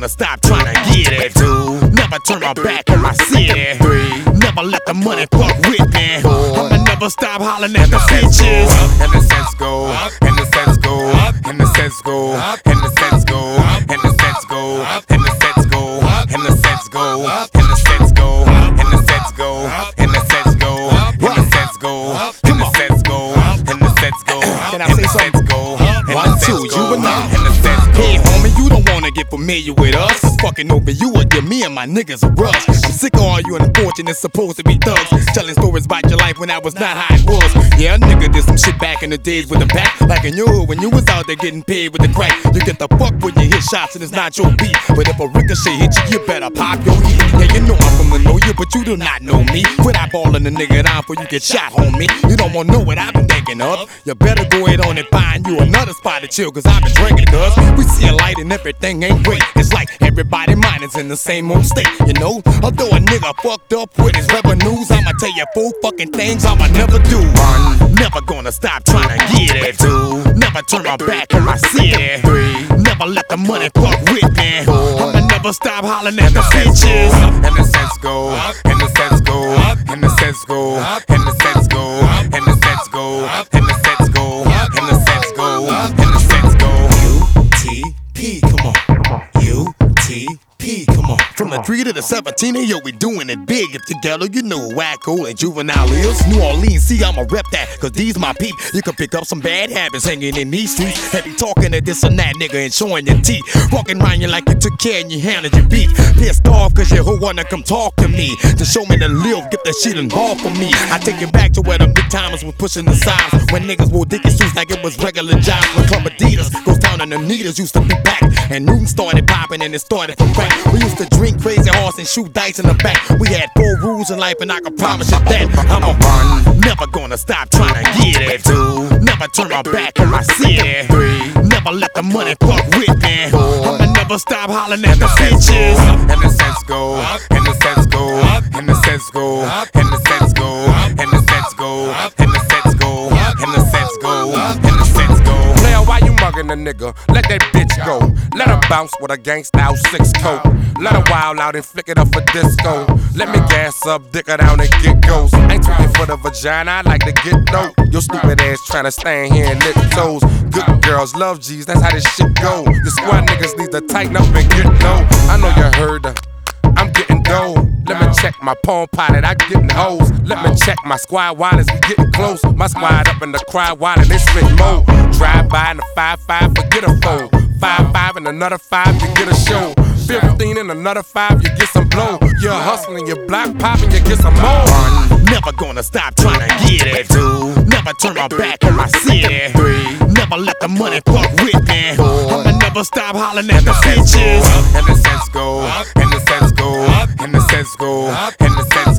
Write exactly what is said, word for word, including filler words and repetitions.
gonna stop trying to get it. Two, never turn my back on my city. Three, never let the money fuck with me. I'ma never stop hollering at the bitches. And the sense go, and the sense go, and the sense go, and the sense go, and the sense go, and the sense go, and the sense go, and the sense go, and the sense go, and the sense go, and the sense go, and the sense go, and the sense go, Can I say something? One, two, you and I, and the sense go. Hey homie, you don't wanna get familiar with us. Fucking over you or you, me and my niggas are rush. I'm sick of all you unfortunate supposed to be thugs, telling stories about your life when that was not how it was. Yeah, a nigga did some shit back in the days with a pack, like in your hood when you was out there getting paid with the crack. You get the fuck when you hit shots and it's not your beat. But if a ricochet hit you, you better pop your heat. Yeah, you know I'm from the know you, but you do not know me. When I ballin' the nigga down before you get shot, homie. You don't wanna know what I've been thinking of. You better go ahead on and find you another spot to chill, cause I've been drinking, cuz we see a light and everything ain't great. It's like everybody mind is in the same old state, you know. Although a nigga fucked up with his revenues, I'ma tell you four fucking things I'ma never do. One, never gonna stop trying to get it. Two, never turn my back on my city. Three, never let the money fuck with me. I'ma never stop hollering at the bitches. And the sense go, and the sense go, and the sense go, and the sense go, and the sense go, and the sense go, and the sense go, and the sense go. U T P, come on. U T P, come on. From the three to the seventeen, hey, yo, we doing it big. If together, you know Wacko and Juvenile is. New Orleans, see, I'ma rep that, cause these my peep. You can pick up some bad habits hanging in these streets. Heavy talking to this and that nigga and showing your teeth. Walking around you like you took care and you handled your beef. Pissed off cause your hoe wanna come talk to me. To show me the live, get that shit involved for me. I take it back to where the big timers was pushing the signs. When niggas wore dicky suits like it was regular jobs. When Club Adidas goes down and the needles used to be back. And Newton started popping and it started from crack. We used to drink crazy horse and shoot dice in the back. We had four rules in life and I can promise you that I'ma run, never gonna stop trying to get it. Two, never turn my back on my city. Three, never let the money fuck with me. I'ma never stop hollering at the bitches. And the sense go, and the sense go, and the sense go, and the sense go, and the sense go, and the sense go, and the sense go, and the sense go. Player, why you mugging a nigga? Let that bitch go. Let her bounce with a gangsta six coat. Let her wild out and flick it up for disco. Let me gas up, dick her down and get ghost. Ain't tweaking for the vagina, I like to get dope. Your stupid ass tryna stand here and lick toes. Good girls love G's, that's how this shit go. The squad niggas need to tighten up and get low. I know you heard her, I'm getting dough. Let me check my palm pilot, I getting hoes. Let me check my squad wallets, we getting close. My squad up in the cry wallet, they spit more. Drive by in the five five, forget a foe. Five five and another five, you get a show. Fifteen and another five, you get some blow. You're hustling, you're block popping, you get some more. One, never gonna stop trying to get it. Two, never turn my back on my city. Three, never let the money fuck with me. I'ma never stop hollering at the bitches. And the sense go, and the sense go, and the sense go, and the sense